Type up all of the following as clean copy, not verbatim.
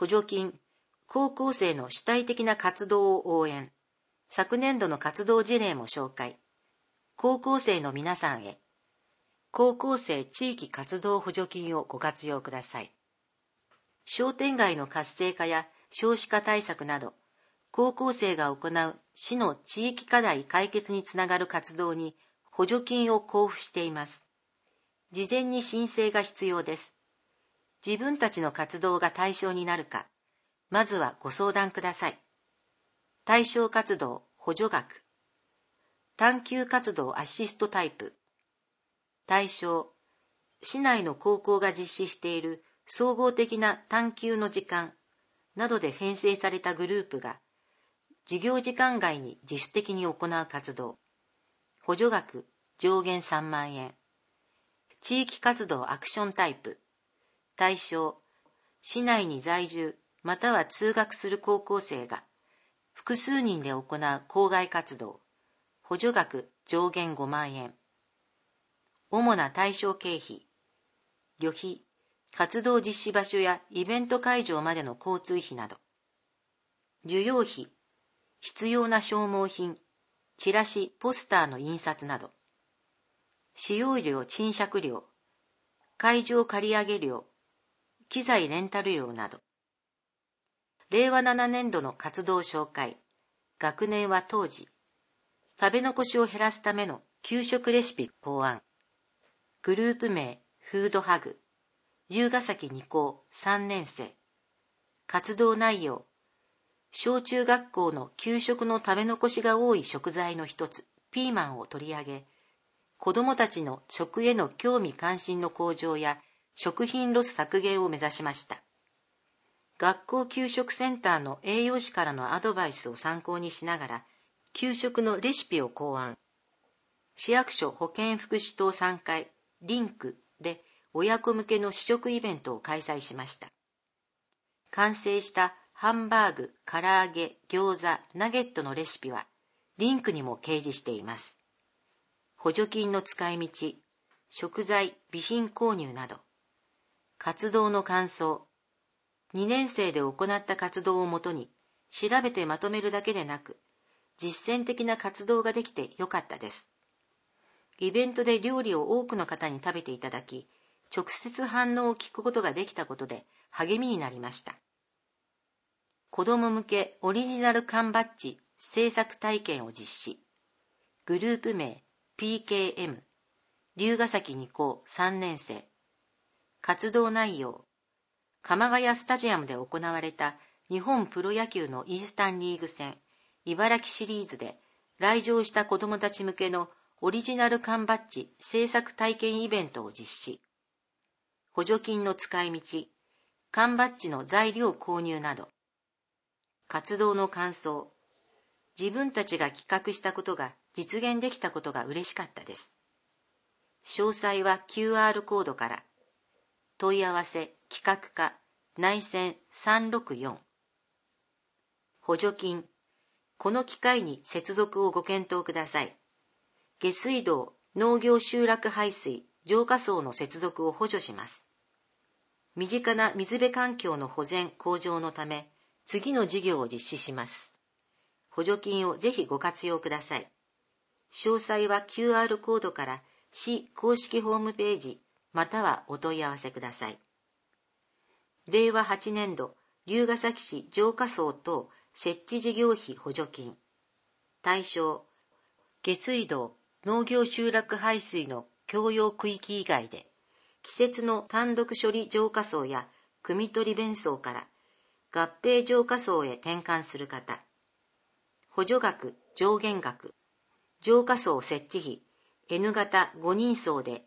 補助金、高校生の主体的な活動を応援。昨年度の活動事例も紹介。高校生の皆さんへ。高校生地域活動補助金をご活用ください。商店街の活性化や少子化対策など、高校生が行う市の地域課題解決につながる活動に補助金を交付しています。事前に申請が必要です。自分たちの活動が対象になるか、まずはご相談ください。対象活動補助額。探究活動アシストタイプ。対象、市内の高校が実施している総合的な探究の時間などで編成されたグループが、授業時間外に自主的に行う活動。補助額上限3万円。地域活動アクションタイプ。対象、市内に在住または通学する高校生が複数人で行う校外活動。補助額上限5万円。主な対象経費。旅費、活動実施場所やイベント会場までの交通費など。授業費、必要な消耗品、チラシ、ポスターの印刷など。使用料、賃借料、会場借り上げ料、機材レンタル料など。令和7年度の活動紹介。学年は当時。食べ残しを減らすための給食レシピ考案。グループ名、フードハグ。龍ヶ崎二高3年生。活動内容。小中学校の給食の食べ残しが多い食材の一つ、ピーマンを取り上げ、子どもたちの食への興味関心の向上や食品ロス削減を目指しました。学校給食センターの栄養士からのアドバイスを参考にしながら、給食のレシピを考案。市役所保健福祉等3階、リンクで親子向けの試食イベントを開催しました。完成したハンバーグ、唐揚げ、餃子、ナゲットのレシピは、リンクにも掲示しています。補助金の使い道、食材、備品購入など。活動の感想。2年生で行った活動をもとに、調べてまとめるだけでなく、実践的な活動ができてよかったです。イベントで料理を多くの方に食べていただき、直接反応を聞くことができたことで励みになりました。子ども向けオリジナル缶バッジ制作体験を実施。グループ名 PKM。龍ヶ崎二高3年生。活動内容。鎌ヶ谷スタジアムで行われた日本プロ野球のイースタンリーグ戦茨城シリーズで来場した子どもたち向けのオリジナル缶バッジ制作体験イベントを実施。補助金の使い道、缶バッジの材料購入など。活動の感想。自分たちが企画したことが実現できたことが嬉しかったです。詳細は QR コードから。問い合わせ、企画課、内線364。補助金。この機会に接続をご検討ください。下水道、農業集落排水、浄化槽の接続を補助します。身近な水辺環境の保全・向上のため、次の事業を実施します。補助金をぜひご活用ください。詳細は QR コードから市公式ホームページまたはお問い合わせください。令和8年度龍ヶ崎市浄化槽等設置事業費補助金。対象、下水道、農業集落排水の共用区域以外で、季節の単独処理浄化槽や汲み取り弁槽から合併浄化槽へ転換する方。補助額、上限額。浄化槽設置費、N 型5人層で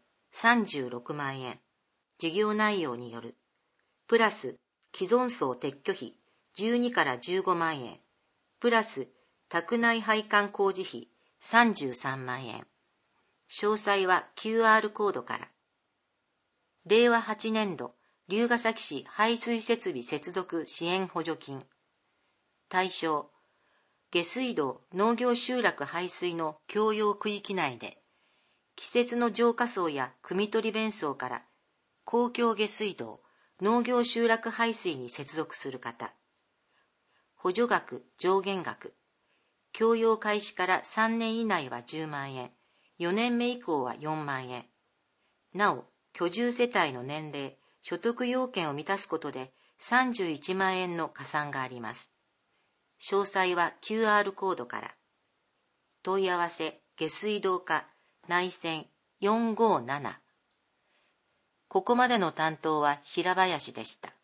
36万円。事業内容による。プラス、既存層撤去費12から15万円。プラス、宅内配管工事費33万円。詳細は QR コードから。令和8年度、龍ヶ崎市排水設備接続支援補助金。対象、下水道農業集落排水の共用区域内で、季節の浄化槽や汲み取り弁槽から公共下水道、 農業集落排水に接続する方。補助額、上限額。供用開始から3年以内は10万円、4年目以降は4万円。なお、居住世帯の年齢、所得要件を満たすことで31万円の加算があります。詳細は QR コードから。問い合わせ、下水道課、内線457。ここまでの担当は平林でした。